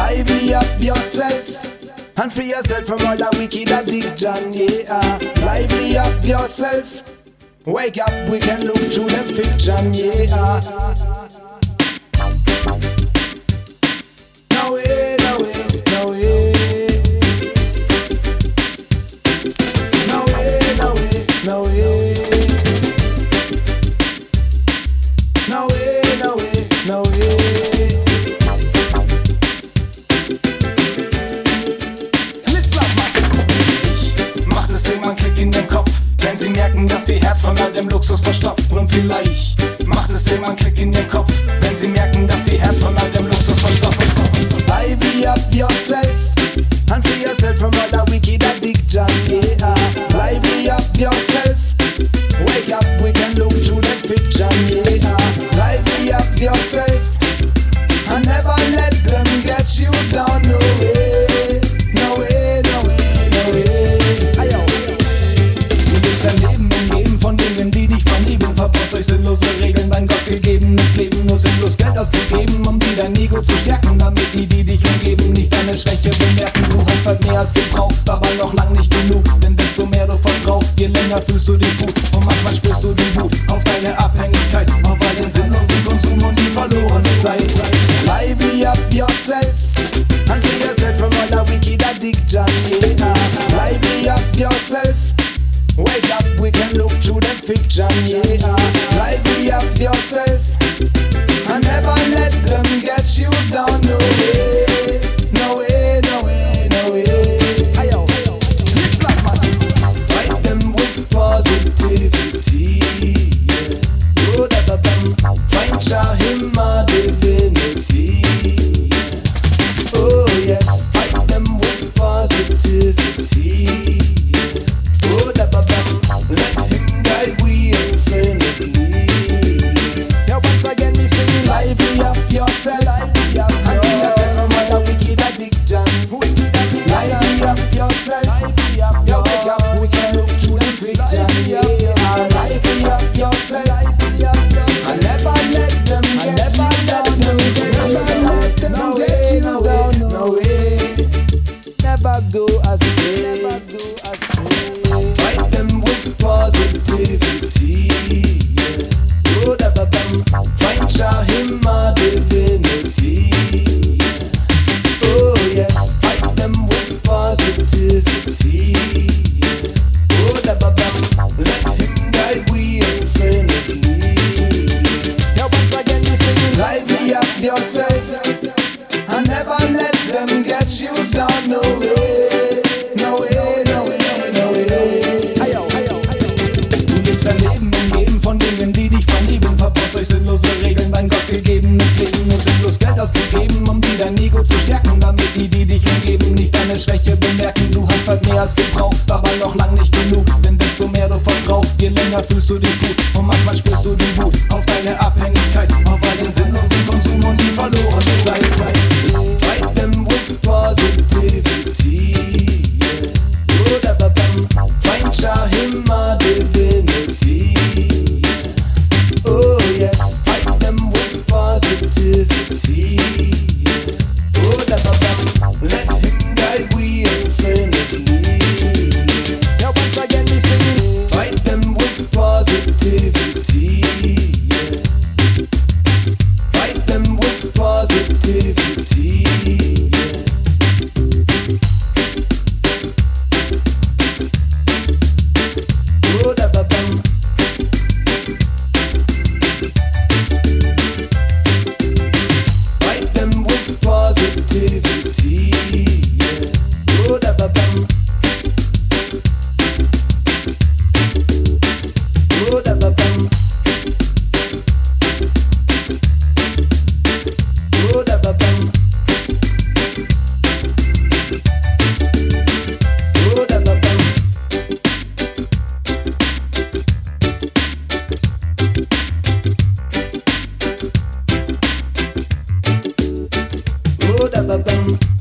Lively up yourself and free yourself from all that wicked addiction, yeah. Lively up yourself. Wake up, we can look through them fiction, yeah. No way, no way, no way. No way, no way, no way. No way, no way, no way. Macht es irgendwann Klick in den Kopf, wenn sie merken, dass ihr Herz von all dem Luxus verstopft. Und vielleicht macht es irgendwann Klick in den Kopf, wenn sie merken, dass ihr Herz von all dem Luxus verstopft. Lively up yourself and free yourself from all that wicked addiction, yeah. Lively up yourself. Wake up, we can look through that fiction, yeah. Lively up yourself and never let them get you down, no way. No way, no way, no way. Ayo. Du lebst dein Leben umgeben von Dingen, die dich verlieben. Verbrauchst durch sinnlose Regeln dein gottgegebenes Leben. Nur sinnlos Geld auszugeben, um dir dein Ego zu stärken, damit die dich umgeben nicht deine Schwäche bemerken. Du hast halt mehr als du brauchst, aber noch lang nicht genug. Denn desto mehr du verbrauchst, je länger fühlst du dich gut. Und manchmal spürst du die Wut auf deine Abhängigkeit, auf all den sinnlosen Konsum und die verlorene Zeit. Lively up yourself and free yourself from all that wicked addiction, yeah. Lively up yourself. Wake up, we can look through them fiction, yeah. Lively up yourself and never let them get you down, no way. No way, no way, no way. Ayo, it's like my fight them with positivity, yeah. Oh, da da da, find Shahima divinity, yeah. Oh yes, fight them with positivity, yeah. Oh, da da da, let him guide we infinitely. Yeah, once again we sing lively up yourself, lively up and free yourself from all that wicked addiction. Lively up yourself, yeah, wake up, we can look through the fiction, yeah. Lively up yourself, and never let them get you down, never let them get you down, no way. Never go astray, never go astray. Fight them with positivity, yeah. Oh, da da da, find Shahima divinity, yeah. Oh yes, fight them with positivity, yeah. Oh, da da da, let him guide we infinitely. Yeah, once again we sing lively up yourself and never let them get you down, no way. No way, no way, no way. Ayo, ayo, ayo. Du lebst dein Leben umgeben von Dingen, die dich verlieben. Verbrauchst durch sinnlose Regeln dein gottgegebenes Leben. Nur sinnlos Geld auszugeben, um dir dein Ego zu stärken, damit die dich umgeben nicht deine Schwäche bemerken. Du hast halt mehr als du brauchst, aber noch lang nicht genug. Denn desto mehr du verbrauchst, je länger fühlst du dich gut. Und manchmal spürst du die Wut auf deine Abhängigkeit, auf all den sinnlosen Konsum und die verlorene Zeit. Fight them with positivity, yeah. Oh, da da da, find Shahima divinity, yeah. Oh yes, fight them with positivity, yeah. Oh, da da da, let him guide we infinitely. Yeah, once again we sing, fight them with positivity, yeah. Fight them with positivity, yeah. Oh, da da da. Fight them with positivity, yeah. Oh, da da da. Oh, da da da. Oh, da da da. Oh, da da da. Oh, da da da.